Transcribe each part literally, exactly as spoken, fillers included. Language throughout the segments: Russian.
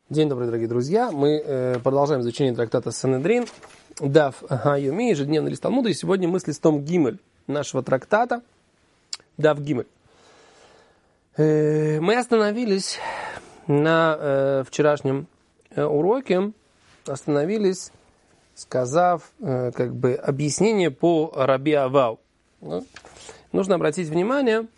День добрый, дорогие друзья. Мы э, продолжаем изучение трактата Санедрин, Дав Гайоми, ежедневный лист Талмуда. И сегодня мы с листом Гимель нашего трактата, Дав Гимель. Э, мы остановились на э, вчерашнем э, уроке, остановились, сказав э, как бы объяснение по Раби Авау. Ну, нужно обратить внимание,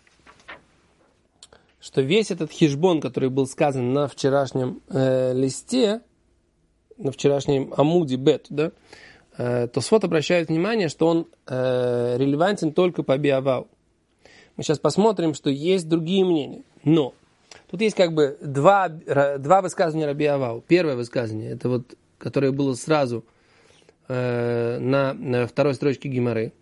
что весь этот хишбон, который был сказан на вчерашнем э, листе, на вчерашнем амуде бет, да, э, Тосфот обращает внимание, что он э, релевантен только по Биавау. Мы сейчас посмотрим, что есть другие мнения. Но тут есть как бы два, два высказывания Раби Авау. Первое высказывание, это вот, которое было сразу э, на, на второй строчке Гемары.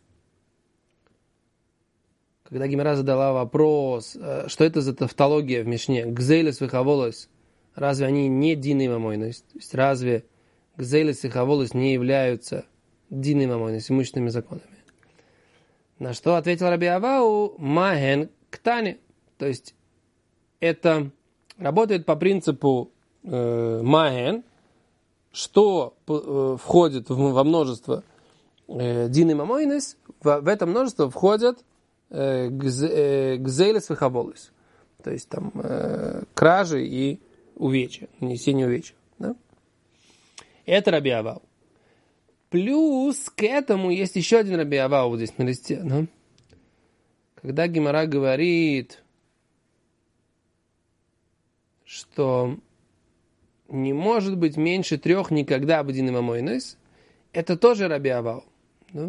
Когда Гемара задала вопрос, что это за тавтология в Мишне, гзейлес вихаволос, разве они не дины мамойнос? То есть разве гзейлес и хаволос не являются дины мамойнос, имущественными законами? На что ответил Раби Авау, маген ктани. То есть это работает по принципу э, маген, что э, входит в, во множество э, дины мамойнос, в, в это множество входят гзейлес вихаволос, то есть там э, кражи и увечья, нанесение увечья. Да? Это Раби Авау. Плюс к этому есть еще один Раби Авау вот здесь на листе. Да? Когда Гемара говорит, что не может быть меньше трех никогда бдин мамойнос, это тоже Раби Авау. Да?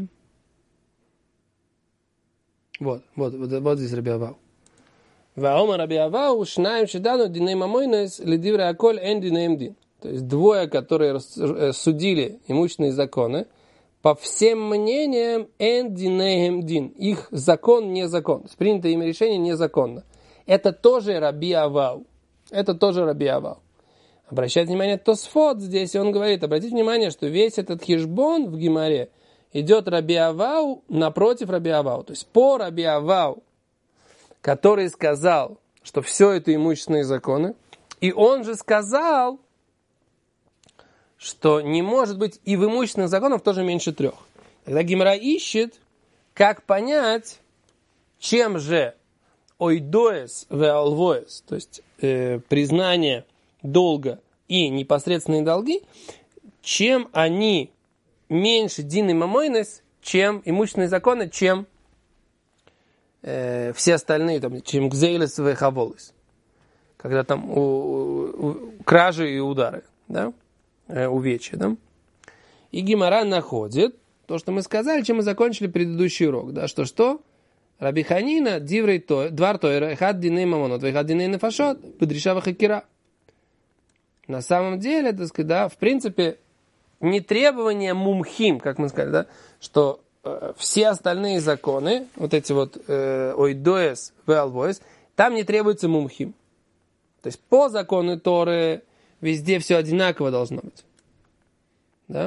Вот, вот, вот, вот здесь Раби Авау. Ваома Раби Авау, шнаем шедану диней мамойнос, лидивра аколь эн динеем дин. То есть двое, которые судили имущественные законы, по всем мнениям эн динеем дин. Их закон не закон. То есть принятое ими решение незаконно. Это тоже Раби Авау. Это тоже Раби Авау. Обращайте внимание, Тосфот здесь, он говорит, обратите внимание, что весь этот хишбон в Гемаре идет Раби Авау напротив Раби Авау. То есть по Раби Авау, который сказал, что все это имущественные законы, и он же сказал, что не может быть и в имущественных законах тоже меньше трех. Тогда Гемара ищет, как понять, чем же ойдоэс веалвоэс, то есть э, признание долга и непосредственные долги, чем они меньше дин и мамойнос, чем имущественные законы, чем э, все остальные, там, чем гзейлес и хаволос. Когда там у, у, у, кражи и удары, да? э, увечья. Да? И Гемара находит то, что мы сказали, чем мы закончили предыдущий урок. Да? Что-что? Раби Ханина, диврей той, двар тойра, хад диней мамонот, хад диней нефашот, подрешава хакира. На самом деле, так сказать, да, в принципе, не требование мумхим, как мы сказали, да, что э, все остальные законы, вот эти вот ойдоэс, веалвоэс, там не требуется мумхим. То есть по закону Торы везде все одинаково должно быть. Да?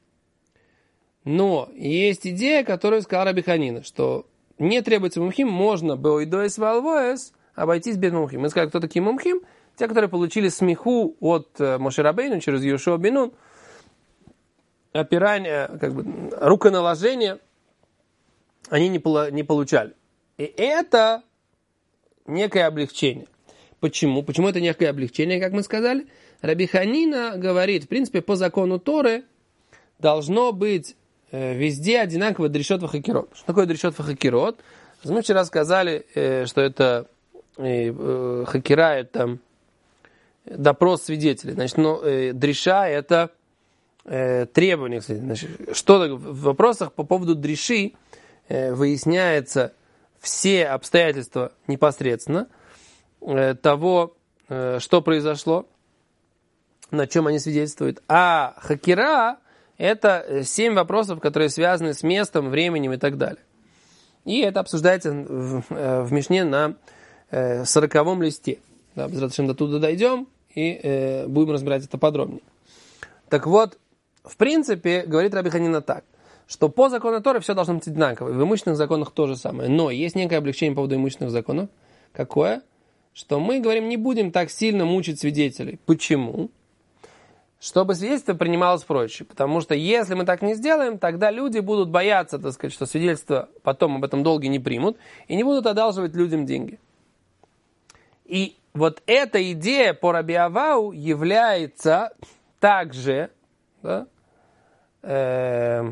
Но есть идея, которую сказал Раби Ханина, что не требуется мумхим, можно беойдоэс веалвоэс обойтись без мумхим. Мы сказали, кто такие мумхим? Те, которые получили смеху от Моше Рабейну через Йошуа бен Нун, опирание, как бы, руконаложение, они не, полу, не получали. И это некое облегчение. Почему? Почему это некое облегчение, как мы сказали? Раби Ханина говорит, в принципе, по закону Торы должно быть э, везде одинаково дрешот вахакирот. Что такое дрешот вахакирот? Мы вчера сказали, э, что это э, э, хакира, это допрос свидетелей. Значит, но э, дреша это требования. Значит, что в вопросах по поводу дреши э, выясняется все обстоятельства непосредственно э, того, э, что произошло, на чем они свидетельствуют. А хакира – это семь вопросов, которые связаны с местом, временем и так далее. И это обсуждается в, э, в Мишне на э, сороковом листе. Да, без до туда дойдем и э, будем разбирать это подробнее. Так вот, в принципе, говорит Раби Ханина так, что по закону Торы все должно быть одинаково. В имущественных законах то же самое. Но есть некое облегчение по поводу имущественных законов. Какое? что мы говорим, не будем так сильно мучить свидетелей. Почему? Чтобы свидетельство принималось проще. Потому что если мы так не сделаем, тогда люди будут бояться, так сказать, что свидетельство потом об этом долге не примут и не будут одалживать людям деньги. И вот эта идея по Раби Авау является также, да, э,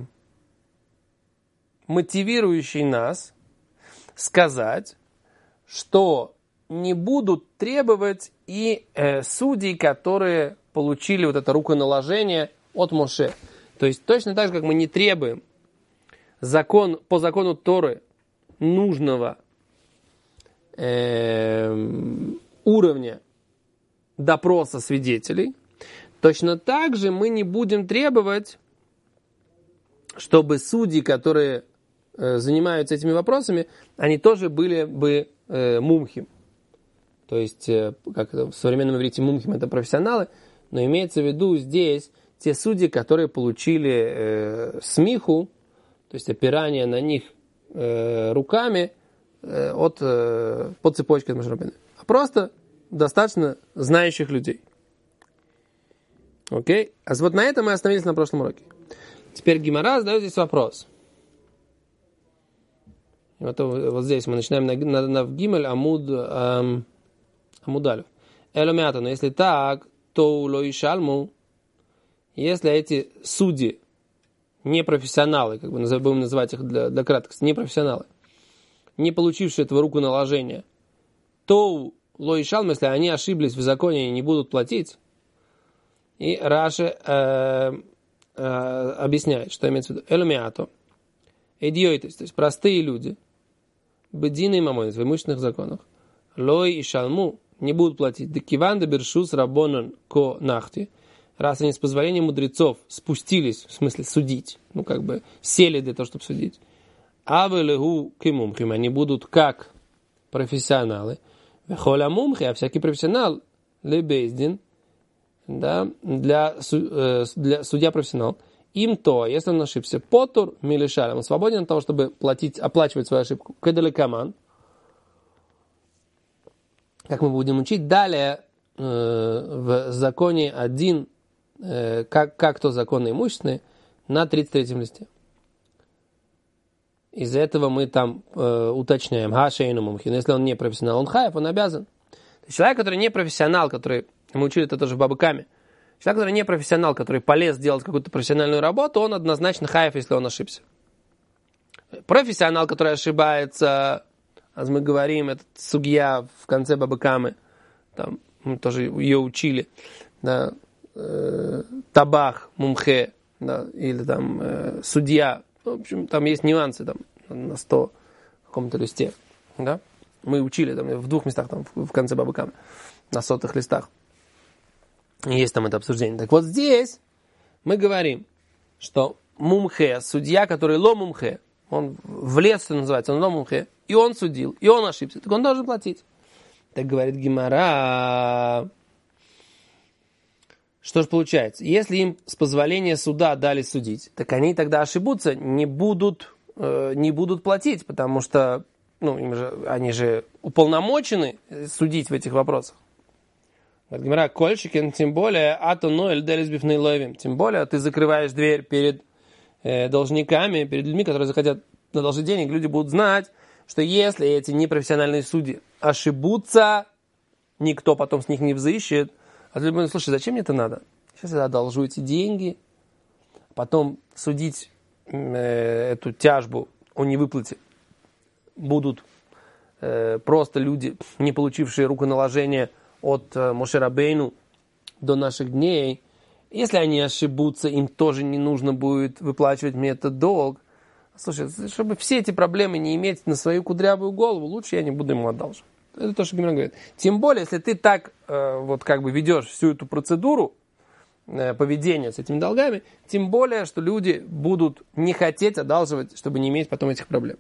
мотивирующей нас сказать, что не будут требовать и э, судей, которые получили вот это руконаложение от Моше. То есть точно так же, как мы не требуем закон, по закону Торы нужного э, уровня допроса свидетелей, точно так же мы не будем требовать, чтобы судьи, которые э, занимаются этими вопросами, они тоже были бы э, мумхим. То есть, э, как в современном иврите мумхим это профессионалы, но имеется в виду здесь те судьи, которые получили э, смиху, то есть опирание на них э, руками э, от, э, по цепочке от Моше Рабейну. А просто достаточно знающих людей. Окей? А вот на этом мы остановились на прошлом уроке. Теперь Гемара задает здесь вопрос. Вот, вот здесь мы начинаем на, на, на в Гимель Амуд эм, Амудалев. Эломята, но если так, то улой шальму, если эти судьи не профессионалы, как бы будем называть их для, для краткости, не профессионалы, не получившие этого руконаложения, то улой шальму, если они ошиблись в законе и не будут платить, и Раши э, э, объясняет, что имеется в виду. Эломиато, идиотис, то есть простые люди, бедины и мамоны в имущественных законах, лой и шальму, не будут платить. Декиван де бершус рабонан ко нахти. Раз они с позволения мудрецов спустились, в смысле судить, ну как бы сели для того, чтобы судить. Авелегу кимумхим, они будут как профессионалы. Вехоля мумхи, а всякий профессионал лебездин, да, для, для судья профессионал. Им то, если он ошибся, потур милишалем, он свободен от того, чтобы платить, оплачивать свою ошибку. Кедалекаман. Как мы будем учить далее э, в законе один, э, как, как то законы имущественные, на тридцать третьем листе. Из-за этого мы там э, уточняем, хашейну мумхин, если он не профессионал, он хаев, он обязан. Человек, который не профессионал, который, мы учили это тоже в Бабыкаме, человек, который не профессионал, который полез делать какую-то профессиональную работу, он однозначно хаев, если он ошибся. Профессионал, который ошибается, а мы говорим, этот сугья в конце Бабыкамы, там мы тоже ее учили, да, э, табах, мумхе, да, или там э, судья, ну, в общем, там есть нюансы там, на сто каком-то листе, да, мы учили там, в двух местах там, в, в конце Бабыкамы, на сотых листах, есть там это обсуждение. Так вот здесь мы говорим, что мумхе, судья, который ло мумхе, он влез, что называется, он ло мумхе, и он судил, и он ошибся, так он должен платить. Так говорит Гемара. Что же получается? Если им с позволения суда дали судить, так они тогда ошибутся, не будут, э, не будут платить, потому что ну, им же, они же уполномочены судить в этих вопросах. Говорит Гемара, кольщикин, тем более, ато ноэль делис бифней ловим, тем более ты закрываешь дверь перед э, должниками, перед людьми, которые захотят одолжить денег, люди будут знать, что если эти непрофессиональные судьи ошибутся, никто потом с них не взыщет. А люди будут, слушай, зачем мне это надо? Сейчас я одолжу эти деньги, потом судить э, эту тяжбу о невыплате будут э, просто люди, не получившие руконаложение от э, Моше Рабейну до наших дней. Если они ошибутся, им тоже не нужно будет выплачивать мне этот долг. Слушай, чтобы все эти проблемы не иметь на свою кудрявую голову, лучше я не буду ему одалживать. Это то, что Гемара говорит. Тем более, если ты так э, вот как бы ведешь всю эту процедуру э, поведения с этими долгами, тем более, что люди будут не хотеть одалживать, чтобы не иметь потом этих проблем.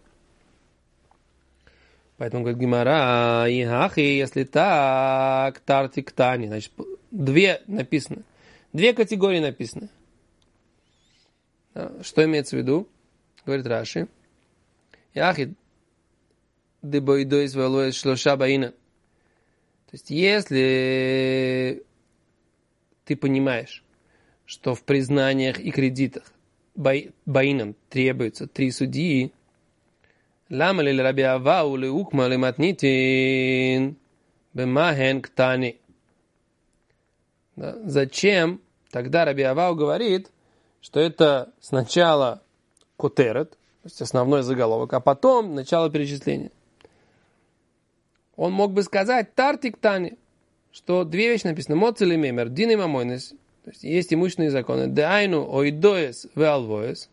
Поэтому говорит Гемара, ихахи, если так, тартик тани. Значит, две написаны. Две категории написаны. Что имеется в виду? Говорит Раши. Яхид дебоидойс валуэс шлоша баина. То есть, если ты понимаешь, что в признаниях и кредитах баинам требуется три судьи, лама ли раби Авау ли укма ли матнитин бемахен ктани. Зачем тогда раби Авау говорит, что это сначала котерет, то есть основной заголовок, а потом начало перечисления? Он мог бы сказать тартик тани, что две вещи написаны. Моцели мемер, дин и мамойнес. То есть есть имущественные законы. Деайну ойдоес веалвоес.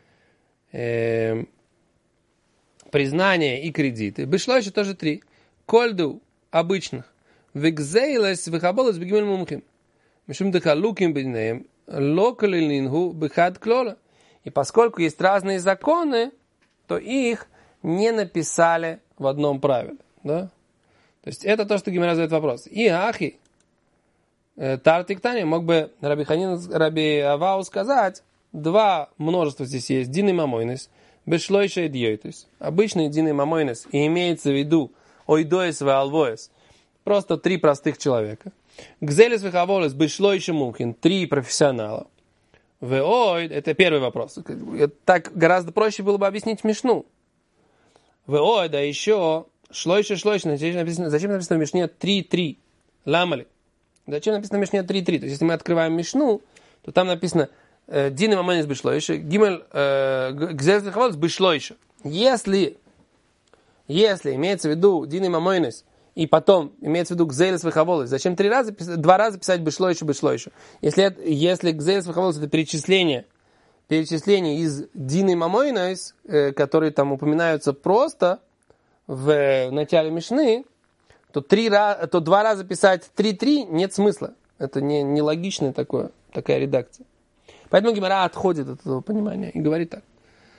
Признание и кредиты. Вышло еще тоже три. Кольду обычных. Векзейлес вехаболес бегимель мумхим. Мишум дехалуким беднеем. Локалилингу бехад клола. И поскольку есть разные законы, то их не написали в одном правиле. Да? То есть это то, что Гемара задает вопрос. И ахи, тартик тани, мог бы Раби Ханин, Раби Авау сказать, два множества здесь есть, дин и мамойнес, бешлойша и дьойтес. Обычный дин и мамойнес, и имеется в виду ойдоес ве алвоес, просто три простых человека. Гзелес вехаволес, бешлойша мумхин, три профессионала. Веойд, это первый вопрос. Так гораздо проще было бы объяснить Мишну. Веойд, а еще... Шлойша, шлойша, зачем написано, зачем написано в Мишне три-три? Ламали. Зачем написано в Мишне три-три? То есть, если мы открываем Мишну, то там написано Дин и мамонис бешлойша, Гимель гзелес вехаволес бешлойша. Если, если имеется в виду Дин и мамонис, и потом имеется в виду гзелес вехаволес, зачем три раза, два раза писать бешлойша, бешлойша? Если, если гзелес вехаволес это перечисление, перечисление из Дин и мамонис, которые там упоминаются просто в начале Мишны, то, три, то два раза писать три-три нет смысла. Это не, не логичная такое, такая редакция. Поэтому Гемара отходит от этого понимания и говорит так.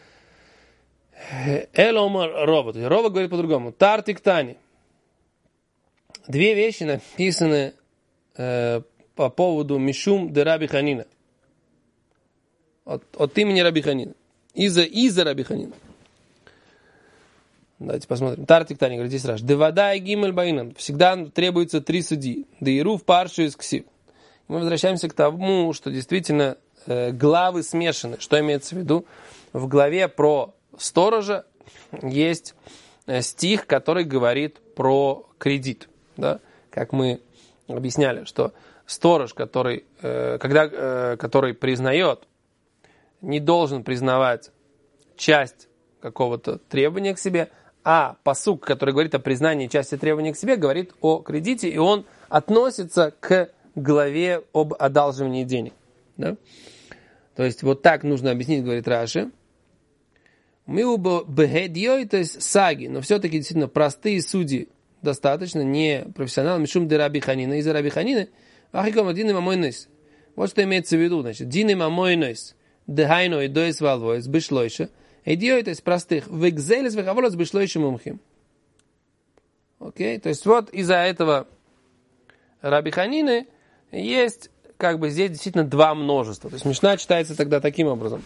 Эломар Рова. Рова говорит по-другому. Тартик тани. Две вещи написаны э, по поводу Мишум де Раби Ханина. От, от имени Раби Ханина. Из-за, из-за Раби Ханина. Давайте посмотрим. Тартик Тани говорит здесь раз. Девада и гимель баинам. Всегда требуется три судьи. Деирув паршу из ксив. Мы возвращаемся к тому, что действительно э, главы смешаны. Что имеется в виду? В главе про сторожа есть э, стих, который говорит про кредит. Да? Как мы объясняли, что сторож, который, э, когда, э, который признает, не должен признавать часть какого-то требования к себе, а пасук, который говорит о признании части требований к себе, говорит о кредите, и он относится к главе об одалживании денег. Да? То есть вот так нужно объяснить, говорит Раши. Мы оба бегедьей, то есть саги, но все-таки действительно простые судьи достаточно, не профессионалы. Мишум де Раби Ханина, из-за Раби Ханины, ахиком дин и мамойнес. Вот что имеется в виду, значит, дин и мамойнес, дехайно и доис валвоис, бешлойша. Идея, то есть простых. Векзелес вехаволес бешлойшим мумхим. Окей? То есть вот из-за этого Раби Ханины есть как бы здесь действительно два множества. То есть Мишна читается тогда таким образом.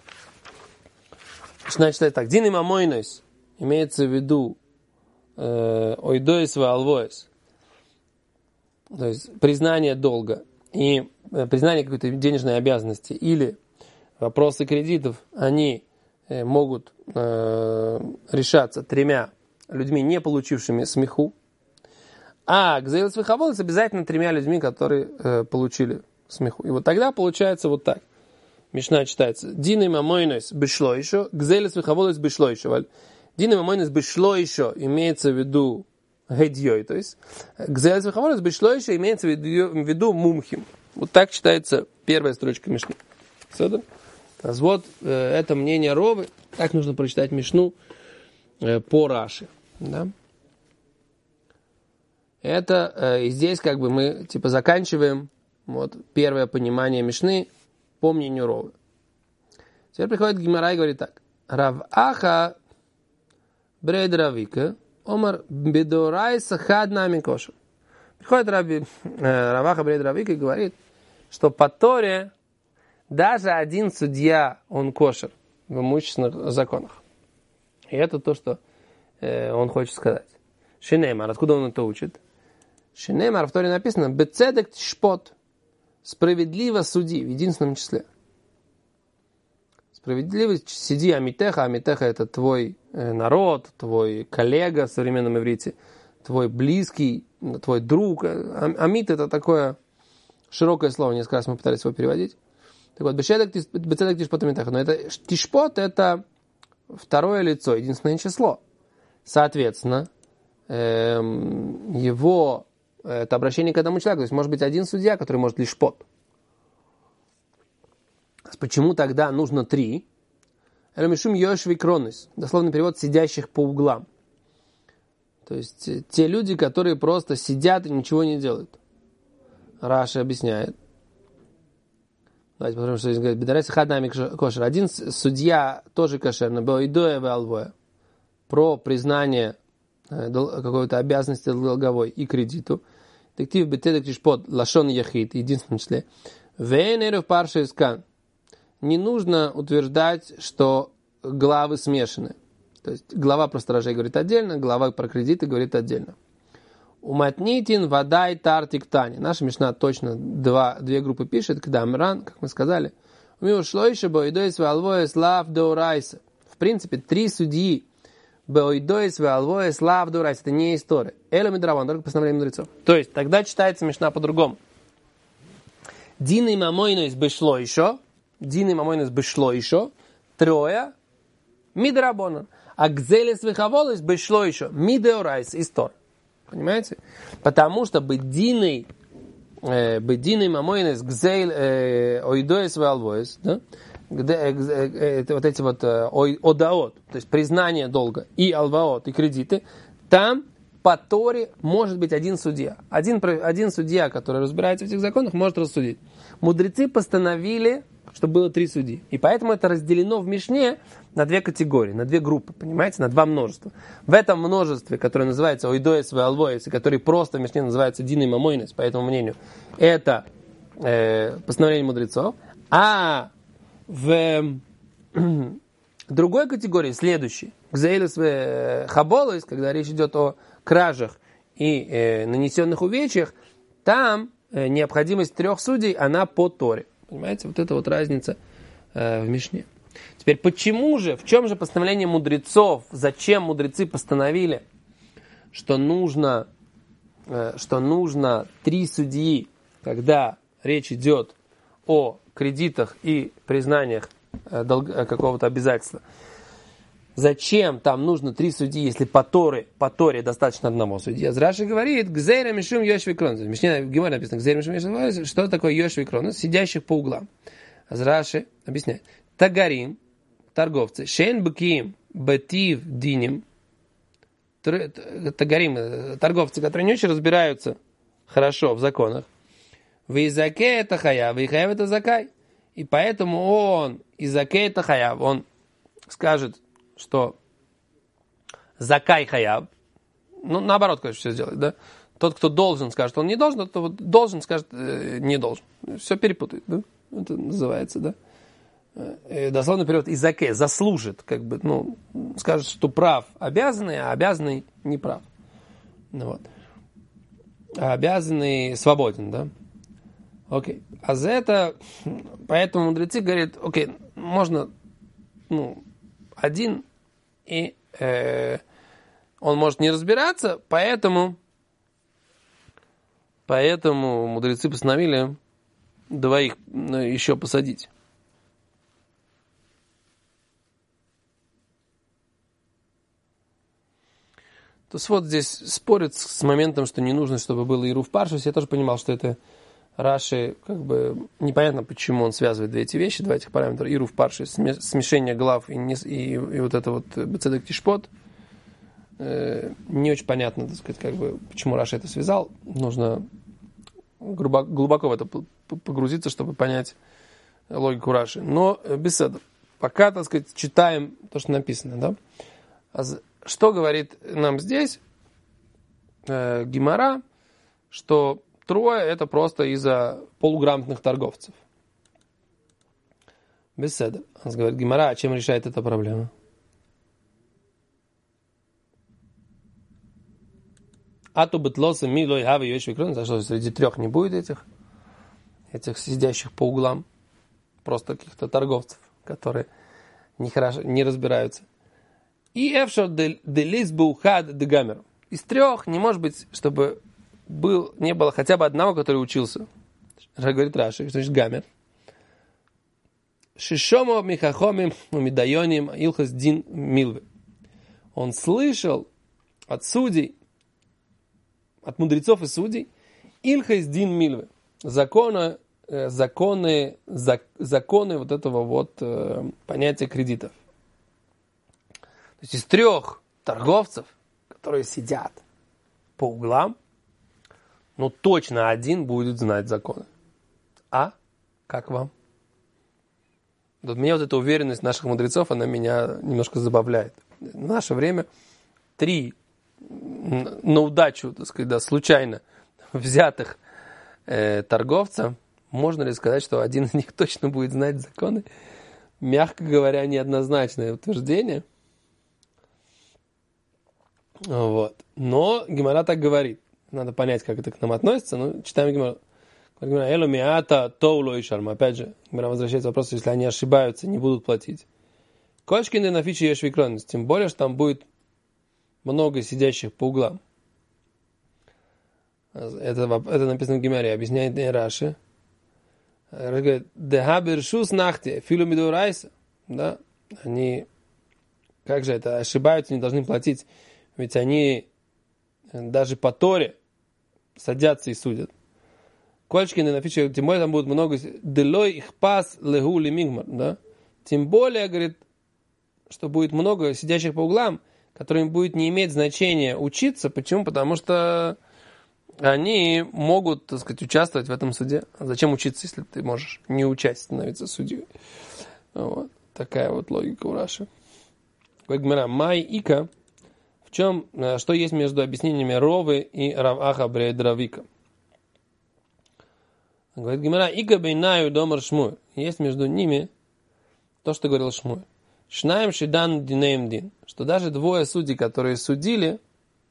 Мишна читается так. Дин и мамойнес. Имеется в виду ойдоис ва алвоис. То есть признание долга и признание какой-то денежной обязанности или вопросы кредитов, они могут э, решаться тремя людьми, не получившими смеху. А гзейлес вехаволес обязательно тремя людьми, которые э, получили смеху. И вот тогда получается вот так. Мишна читается. Дин и мамойнес бешло еще, гзейлес вехаволес бешло еще. Дин и мамойнес бешло еще имеется в виду гедьей, то есть гзейлес вехаволес бешло еще имеется в виду, в виду мумхим. Вот так читается первая строчка Мишны. Все, вот э, это мнение Ровы. Так нужно прочитать Мишну э, по Раши. Да? Это э, и здесь как бы мы типа заканчиваем вот, первое понимание Мишны по мнению Ровы. Теперь приходит Гемара и говорит так. Рав Аха бред Равика омар бедорайса хад нами кошер. Приходит Раби, э, Рав Аха бред Равика и говорит, что по Торе даже один судья, он кошер в имущественных законах. И это то, что э, он хочет сказать. Шинеймар, откуда он это учит? Шенемар, в Торе написано, бецедек тишпот, справедливо суди, в единственном числе. Справедливость, сиди амитеха, амитеха это твой народ, твой коллега в современном иврите, твой близкий, твой друг. Амит это такое широкое слово, несколько раз мы пытались его переводить. Так вот, бецедек тишпот амитеха, но это тишпот это второе лицо, единственное число. Соответственно, его это обращение к одному человеку. То есть может быть один судья, который может лишь пот. Почему тогда нужно три? Элемишум йошви кронис. Дословный перевод сидящих по углам. То есть те люди, которые просто сидят и ничего не делают. Раши объясняет. Давайте посмотрим, что здесь говорит. Бедарайс хаднами кошер. Один судья тоже кошерный. Боидоя валвоя. Про признание какой-то обязанности долговой и кредиту. Детектив бетедек тишпот лашон яхид, в единственном числе. Венеров парша искан. Не нужно утверждать, что главы смешаны. То есть глава про сторожей говорит отдельно, глава про кредиты говорит отдельно. Уматнитин, вода и тартик тани. Наша мишна точно два, две группы пишет, когда Амран, как мы сказали, в принципе, три судьи Беойдоис, Веалвоис, Лав, Дурайс. Это не история. Элем и Драбан, только постановление мудрецов. То есть, тогда читается мишна по-другому. Дин и Мамойнойс бешло еще. Дин и Мамойнойс бешло еще. Трое. Мидрабона. А Гзелес Вехаволойс бешло еще. Мидеорайс. Истор. Понимаете? Потому что Бединой Бединой Мамойнойс Гзель Ойдоис Веалвоис. Да? Это вот эти вот одаот, то есть признание долга, и алваот, и кредиты, там по Торе может быть один судья. Один, один судья, который разбирается в этих законах, может рассудить. Мудрецы постановили, чтобы было три судьи. И поэтому это разделено в Мишне на две категории, на две группы, понимаете, на два множества. В этом множестве, которое называется ойдоэс и алвоэс, и который просто в Мишне называется дин и мамойнес, по этому мнению, это э, постановление мудрецов. А в другой категории, следующей, Гзейлес Хаболойс, когда речь идет о кражах и э, нанесенных увечьях, там э, необходимость трех судей, она по Торе. Понимаете, вот это вот разница э, в Мишне. Теперь, почему же, в чем же постановление мудрецов, зачем мудрецы постановили, что нужно, э, что нужно три судьи, когда речь идет о кредитах и признаниях э, долг, э, какого-то обязательства. Зачем там нужно три судьи, если по Торе, по Торе достаточно одного судьи? Раши говорит, гзейра мишум йошви кронос. В Мишне в Гемаре написано, гзейра мишум йошви кронос. Что такое йошви кронос? Сидящих по углам. Раши объясняет. Тагарим, торговцы, шейн бекиим, бетив диним. Тагарим, торговцы, которые не очень разбираются хорошо в законах. Визаке это хаяв, вихаяв это закай. И поэтому он, изаке это хаяв, он скажет, что закай хаяв, ну, наоборот, конечно, все сделает, да? Тот, кто должен, скажет, он не должен, тот, кто должен, скажет, э, не должен. Все перепутает, да? Это называется, да? Э, дословно перевод изаке, заслужит, как бы, ну, скажет, что прав обязанный, а обязанный не прав. Ну, вот. А обязанный свободен, да? Окей. А за это, поэтому мудрецы говорят, окей, можно, ну, один, и э, он может не разбираться, поэтому, поэтому мудрецы постановили двоих ну, еще посадить. То есть вот здесь спорят с моментом, что не нужно, чтобы было Ирув Паршус. Я тоже понимал, что это Раши, как бы, непонятно, почему он связывает две эти вещи, два этих параметра, Ирув Паршус, смешение глав и, не, и, и вот это вот Бецедек Тишпот. Э, не очень понятно, так сказать, как бы, почему Раши это связал. Нужно глубоко, глубоко в это погрузиться, чтобы понять логику Раши. Но беседа. Пока, так сказать, читаем то, что написано, да? А что говорит нам здесь э, Гемара, что трое это просто из-за полуграмотных торговцев. Беседа. Он говорит, Гемара, а чем решает эта проблема? А то бытлоса милой хави йошвикрон, за что среди трех не будет этих, этих сидящих по углам, просто каких-то торговцев, которые не, хорошо, не разбираются. И эфшор делис бухад дегамер. Из трех не может быть, чтобы был, не было хотя бы одного, который учился. Говорит Раши, что значит гамер. Шишомо михахомим умидайоним илхас дин милве. Он слышал от судей, от мудрецов и судей, илхас дин милве. Законы, законы, законы вот этого вот э, понятия кредитов. То есть из трех торговцев, которые сидят по углам, ну точно один будет знать законы. А? Как вам? Вот меня вот эта уверенность наших мудрецов, она меня немножко забавляет. В наше время три на удачу, так сказать, да, случайно взятых э, торговца, можно ли сказать, что один из них точно будет знать законы? Мягко говоря, неоднозначное утверждение. Вот. Но Гемара так говорит. Надо понять, как это к нам относится. Но читаем Гемару. Элу миата тоуло и шарма. Опять же, Гемара возвращается к вопросу, если они ошибаются, не будут платить. Кольшкин на фичи ешвикронность. Тем более, что там будет много сидящих по углам. Это, это написано в Гемаре. Объясняет Раши. Говорит, дехабершус нахте, филу мидурайса. Да, они, как же это, ошибаются, не должны платить. Ведь они даже по Торе садятся и судят. Кольчкины на фиче, тем более там будет много делой их пас легу лимигмар, да? Тем более, говорит, что будет много сидящих по углам, которым будет не иметь значения учиться. Почему? Потому что они могут, так сказать, участвовать в этом суде. А зачем учиться, если ты можешь не участь становиться судьей? Вот. Такая вот логика у Раши. Май ика. В чем, что есть между объяснениями Ровы и Рав-Аха Брейдравика? Говорит Гемара, ика бейнаю домар Шмуэль. Есть между ними то, что говорил Шмуэль. Шнаем шидан динеем дин. Что даже двое судей, которые судили,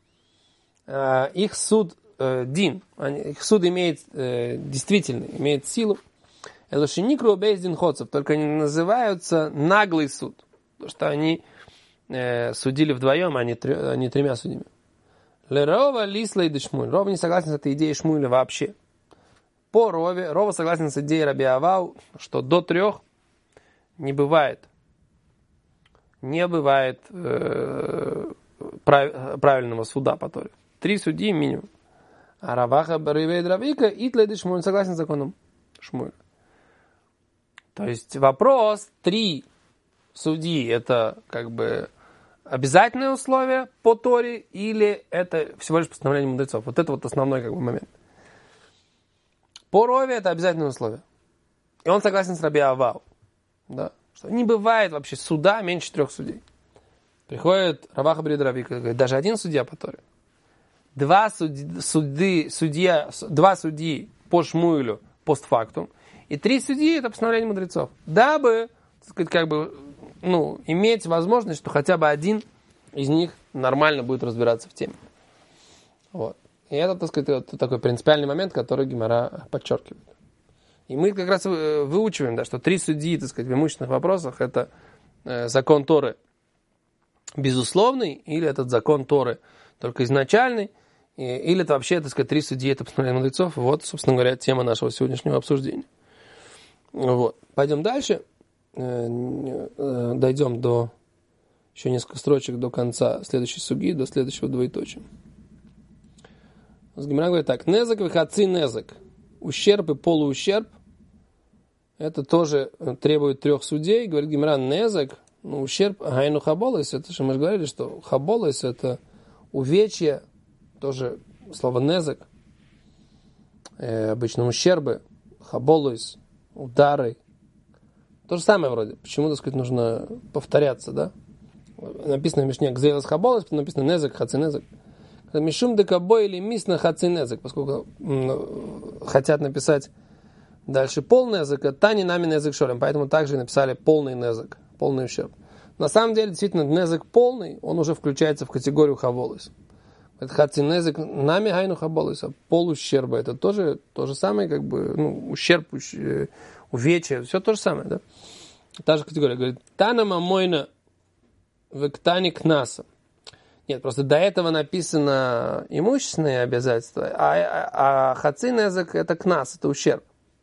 их суд дин, их суд имеет действительно, имеет силу. Элошеникру бейздин ходцев, только они называются наглый суд. Потому что они судили вдвоем, а не, трё, а не тремя судьями. Лерова лисла и дешмуль. Рова не согласен с этой идеей Шмуэля вообще. По Рове, Рова согласен с идеей Раби Авау, что до трех не бывает. Не бывает э, прав, правильного суда по Торе. Три судьи минимум. А Раваха Баривей Дравика и Тлейды Шмуэль согласен с законом Шмуэля. То есть вопрос, три судьи это как бы обязательное условие по Торе или это всего лишь постановление мудрецов? Вот это вот основной как бы момент. По Рове это обязательное условие. И он согласен с Раби Авау. Да? Что не бывает вообще суда меньше трех судей. Приходит Раваха Бери Дравика, говорит, даже один судья по Торе. Два, суди, суды, судья, два судьи по Шмуэлю постфактум. И три судьи это постановление мудрецов. Дабы, так сказать, как бы, ну, иметь возможность, что хотя бы один из них нормально будет разбираться в теме. Вот. И это, так сказать, вот такой принципиальный момент, который Гемара подчеркивает. И мы как раз выучиваем, да, что три судьи, так сказать, в имущественных вопросах это э, закон Торы безусловный, или этот закон Торы только изначальный, и, или это вообще, так сказать, три судьи это постановление мудрецов. Вот, собственно говоря, тема нашего сегодняшнего обсуждения. Вот. Пойдем дальше. Дойдем до еще несколько строчек до конца следующей суги, до следующего двоеточия. Гемара говорит так: незак вихаци незак. Ущерб и полуущерб. Это тоже требует трех судей. Говорит Гемара, незак, ну, ущерб, гайну хаболес. Это же мы же говорили, что хаболес это увечье, тоже слово незак. Э, обычно ущербы, хаболес, удары. То же самое вроде. Почему, так сказать, нужно повторяться, да? Написано в Мишне «Гзейлас хаболес», потом написано «Незак, хаци незак». «Мишум декабой» или «Мис на хаци незак», поскольку м, хотят написать дальше полный незак, а тани нами незак шорем, поэтому также написали полный незак, полный ущерб. На самом деле, действительно, незак полный, он уже включается в категорию хаволес. Это хацинезек нами гайну хаболыса. Пол ущерба. Это тоже то же самое, как бы, ну, ущерб, увечье, все то же самое, да? Та же категория. Говорит, тана мамойна вектани кнаса. Нет, просто до этого написано имущественные обязательства, а, а, а хацинезек это кнас, это ущерб.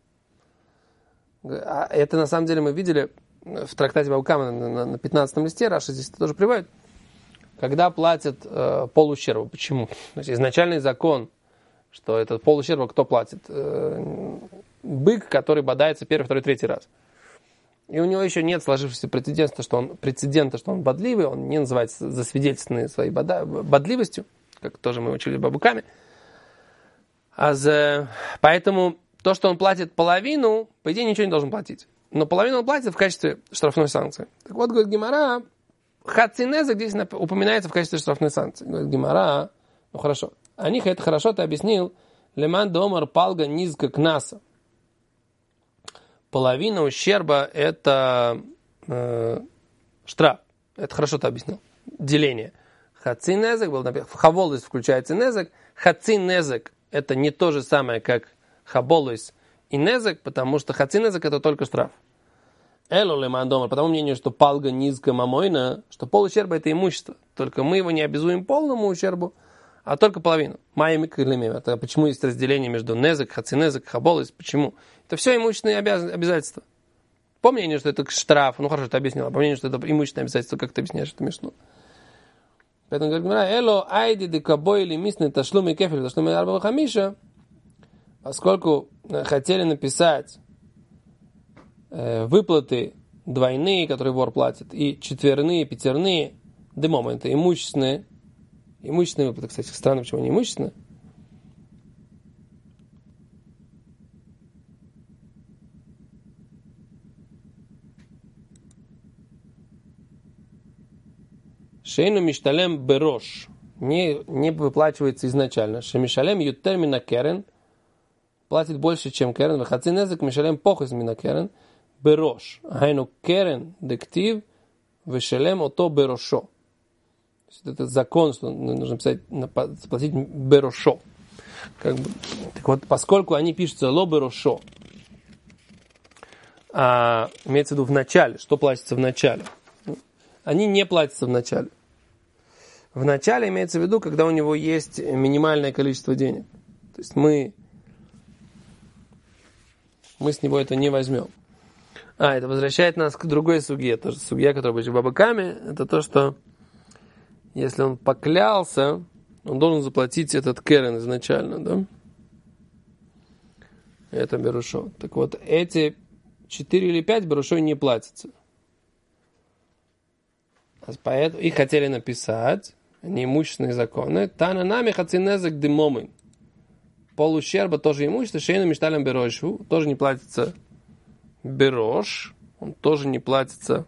А это на самом деле мы видели в трактате Бава Камма на, на пятнадцатом листе, Раши здесь это тоже приводит. Когда платят э, пол ущерба. Почему? То есть изначальный закон, что этот пол ущерба кто платит? Э, бык, который бодается первый, второй, третий раз. И у него еще нет сложившегося прецедента, что он, прецедента, что он бодливый, он не называется засвидетельственной своей бода, бодливостью, как тоже мы учили в Баве Камме. А за, поэтому то, что он платит половину, по идее ничего не должен платить. Но половину он платит в качестве штрафной санкции. Так вот, говорит Гемара, хацинезек здесь упоминается в качестве штрафной санкции. Говорит Гемара, ну хорошо. А них это хорошо ты объяснил. Леман домар палга низка кнаса. Половина ущерба это э, штраф. Это хорошо ты объяснил. Деление. Хацинезек был написано. Хаволис включает цинезек. Хацинезек это не то же самое, как хаболис и незек, потому что хацинезек это только штраф. Эло леман домар, по тому мнению, что палга низка мамойна, что пол ущерба это имущество. Только мы его не обязуем полному ущербу, а только половину. Майя это почему есть разделение между незек, хацинезек, хаболис? Почему? Это все имущественные обязательства. По мнению, что это штраф, ну хорошо, ты объяснила. По мнению, что это имущественное обязательство, как ты объясняешь, это смешно. Поэтому говорит, эло айди декабой или мисны ташлуми кефель, ташлуми арба хамиша, поскольку хотели написать э, выплаты двойные, которые вор платит, и четверные, пятерные, дымом, это имущественные, имущественные выплаты, кстати, странно, почему не имущественные. Шейну мишталем берош. Не, не выплачивается изначально. Шемишалем ютер мина керен. Платит больше, чем керен. Вахацинезек мишалем похуз мина керен. Берош. Хайну керен дектив. Вешалем ото берошо. Это закон, что нужно писать, заплатить берошо. Как бы, так вот, поскольку они пишутся ло берошо, а, имеется в виду в начале, что платится в начале. Они не платятся в начале. В начале имеется в виду, когда у него есть минимальное количество денег. То есть мы, мы с него это не возьмем. А, это возвращает нас к другой суге. Тоже суге, которая будет в Баве Камме. Это то, что если он поклялся, он должен заплатить этот керен изначально. Да? Это берушо. Так вот, эти четыре или пять берушо не платятся. Поэтому их хотели написать неимущественные законы. Тана нами хацинезек дымомын. Пол ущерба тоже имущество. Шейну мишталем берошу. Тоже не платится берош. Он тоже не платится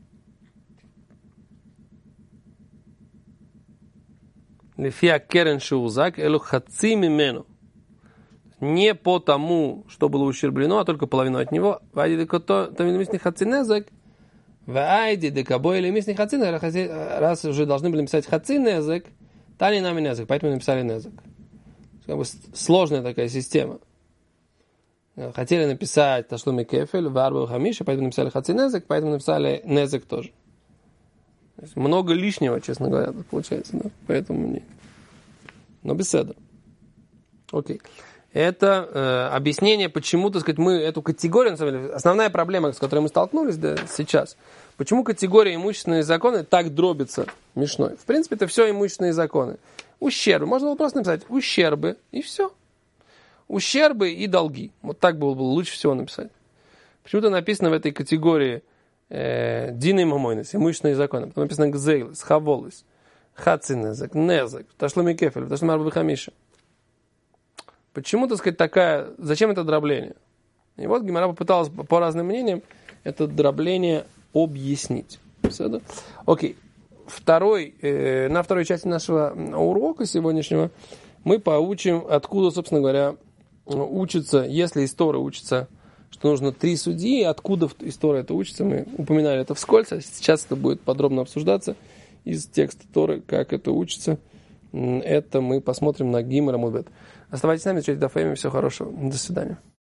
лифия керен шиузак элу хаци мимену. Не по тому, что было ущерблено, а только половину от него. Вайди кото тамилмисный хацинезек. Вайди декабой или мисный хацин, раз уже должны были написать хацин незек, тали нами незек, поэтому написали незек. Как бы сложная такая система. Хотели написать ташлуми кефель, варбу хамиша, поэтому написали хацин незек, поэтому написали незек тоже. Много лишнего, честно говоря, получается, да? Поэтому не. Но беседа. Окей. Это э, объяснение, почему, так сказать, мы эту категорию, на самом деле, основная проблема, с которой мы столкнулись да, сейчас, почему категория имущественные законы так дробится мешной. В принципе, это все имущественные законы. Ущербы. Можно было просто написать ущербы, и все. Ущербы и долги. Вот так было бы лучше всего написать. Почему-то написано в этой категории э, дины мамойнес, имущественные законы. Потом написано гзейлес, хаволес, хацинезек, незек, ташлуми кефель, ташлуми арба хамиша. Почему, так сказать, такая... Зачем это дробление? И вот Гемара попыталась по разным мнениям это дробление объяснить. Все, окей. Второй, э, на второй части нашего урока сегодняшнего мы поучим, откуда, собственно говоря, учится, если из Торы учится, что нужно три судьи, откуда из Торы это учится. Мы упоминали это вскользь, а сейчас это будет подробно обсуждаться из текста Торы, как это учится. Это мы посмотрим на Гимара Мудбет. Оставайтесь с нами, читайте Даф Йоми. Всего хорошего. До свидания.